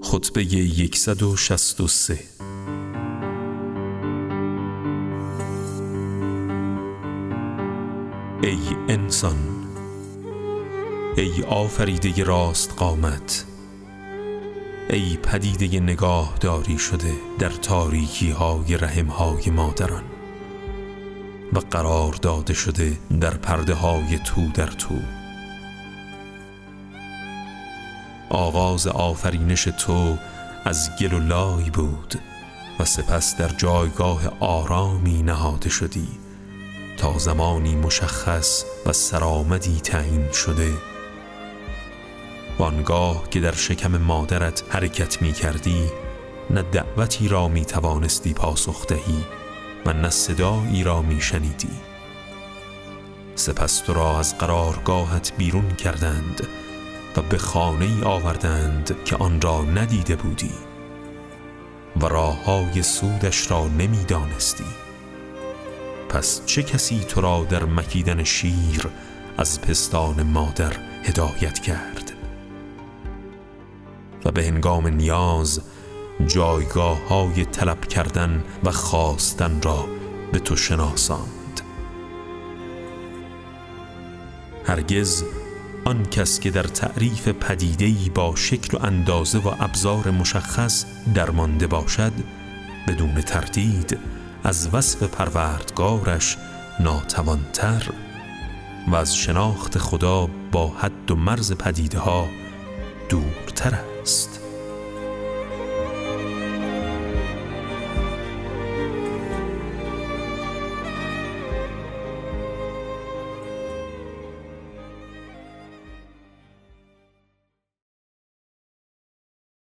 خطبه 163. ای انسان، ای آفریده راست قامت، ای پدیده نگاه داری شده در تاریکی های رحم های مادران و قرار داده شده در پرده های تو در تو. آغاز آفرینش تو از گل و لای بود و سپس در جایگاه آرامی نهاده شدی تا زمانی مشخص و سرآمدی تعیین شده. وانگاه که در شکم مادرت حرکت می کردی، نه دعوتی را می توانستی پاسخ دهی و نه صدایی را می شنیدی. سپس تو را از قرارگاهت بیرون کردند و به خانه‌ای آوردند که آن را ندیده بودی و راه‌های سودش را نمی دانستی. پس چه کسی تو را در مکیدن شیر از پستان مادر هدایت کرد و به هنگام نیاز جایگاه‌های طلب کردن و خواستن را به تو شناساند؟ هرگز آن کس که در تعریف پدیده‌ای با شکل و اندازه و ابزار مشخص درمانده باشد، بدون تردید از وصف پروردگارش ناتوانتر و از شناخت خدا با حد و مرز پدیده‌ها دورتر است.